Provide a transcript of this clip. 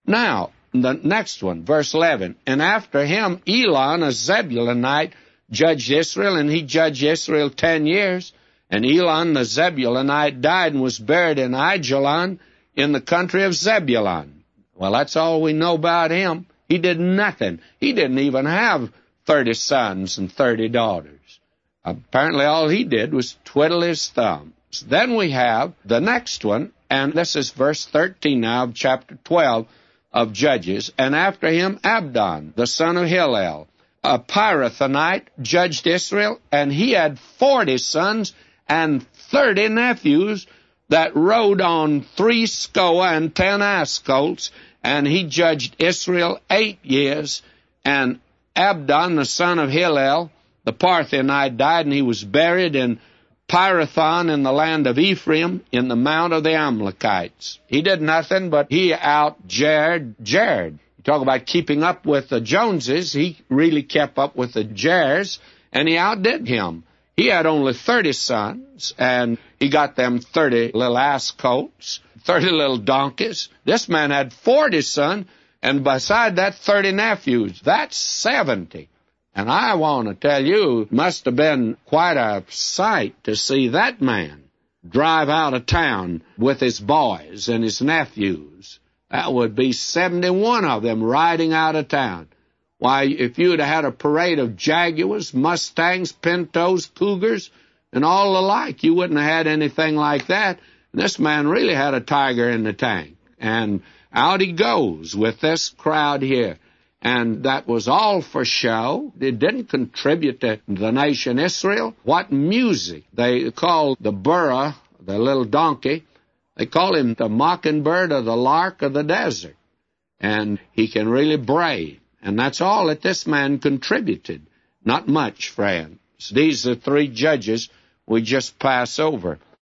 Now, the next one, verse 11. And after him, Elon, a Zebulunite, judged Israel, and he judged Israel 10 years. And Elon, the Zebulunite, died and was buried in Aijalon in the country of Zebulun. Well, that's all we know about him. He did nothing. He didn't even have 30 sons and 30 daughters. Apparently all he did was twiddle his thumbs. Then we have the next one, and this is verse 13 now of chapter 12 of Judges. And after him Abdon, the son of Hillel, a Pirathonite, judged Israel, and he had 40 sons and 30 nephews that rode on 70 ass colts, and he judged Israel 8 years. And Abdon, the son of Hillel, the Parthionite, died, and he was buried in Pirathon in the land of Ephraim in the mount of the Amalekites. He did nothing, but he out-Jared Jared. You talk about keeping up with the Joneses. He really kept up with the Jers, and he outdid him. He had only 30 sons, and he got them 30 little ass colts, 30 little donkeys. This man had 40 sons, and beside that, 30 nephews. That's 70. And I want to tell you, it must have been quite a sight to see that man drive out of town with his boys and his nephews. That would be 71 of them riding out of town. Why, if you'd have had a parade of Jaguars, Mustangs, Pintos, Cougars, and all the like, you wouldn't have had anything like that. And this man really had a tiger in the tank. And out he goes with this crowd here. And that was all for show. It didn't contribute to the nation Israel. What music! They called the burra, the little donkey, they call him the mockingbird or the lark of the desert. And he can really bray. And that's all that this man contributed. Not much, friends. These are 3 judges we just pass over.